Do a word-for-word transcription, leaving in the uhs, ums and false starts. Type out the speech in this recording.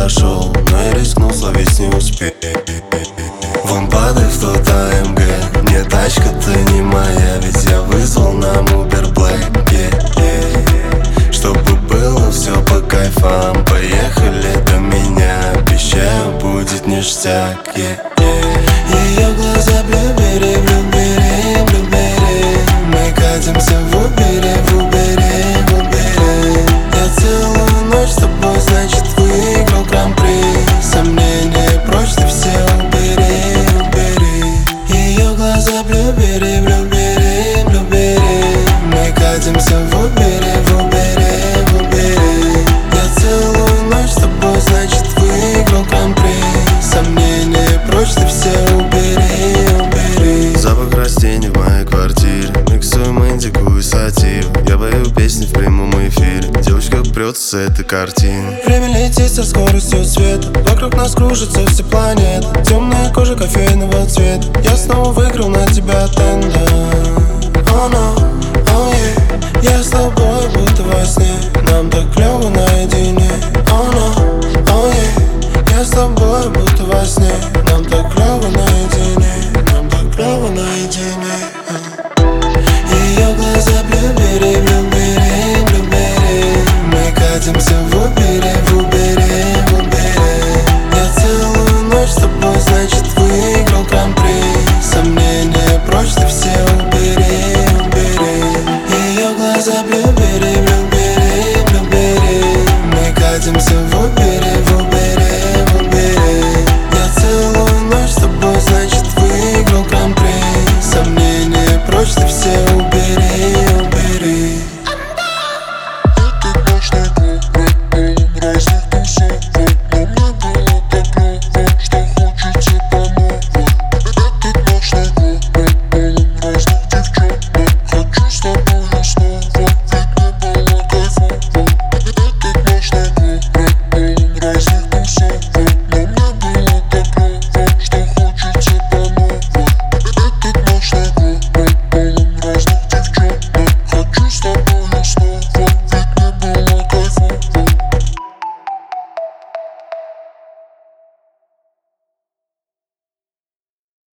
подошел, но я рискнул словить не успел. Вон падай в тот АМГ, не тачка, ты не моя, ведь я вызвал нам Uber Black, yeah, yeah. Чтобы было все по кайфам, поехали до меня, обещаю, будет ништяк, yeah, yeah. Ее глаза блюбери, блюбери, блюбери, мы катимся в Убере, в Убере, в Убере. Я целую ночь с тобой, значит выиграл гран-при. Сомнения прочь, ты все убери, убери. Ее глаза блюбери, блюбери, блюбери, мы катимся в Убере, в Убере, в Убере. Я целую ночь с тобой, значит выиграл гран-при. Сомнения прочь, ты все убери, убери. Запах растений в моей квартире, миксуем индику и сатиру. Я пою песни в прямом эфире, девочка прет с этой картины. Время летит со скоростью света, вокруг нас кружится все планеты. Темная кожа кофейного цвета, я снова выиграл на тебя тендер. Oh no, oh yeah, я с тобой будто во сне, нам так клево наедине. Oh no, oh yeah, я с тобой будто во сне, нам так клево наедине, нам так клево наедине. Ее глаза блюбери, блюбери, блюбери, мы катимся в Убере, в Убере, в Убере. Я целую ночь с тобой, значит выиграл гран-при. Сомнения прочь, ты все убери, убери. Ее глаза блюбери, блюбери, блюбери, мы катимся в Убере.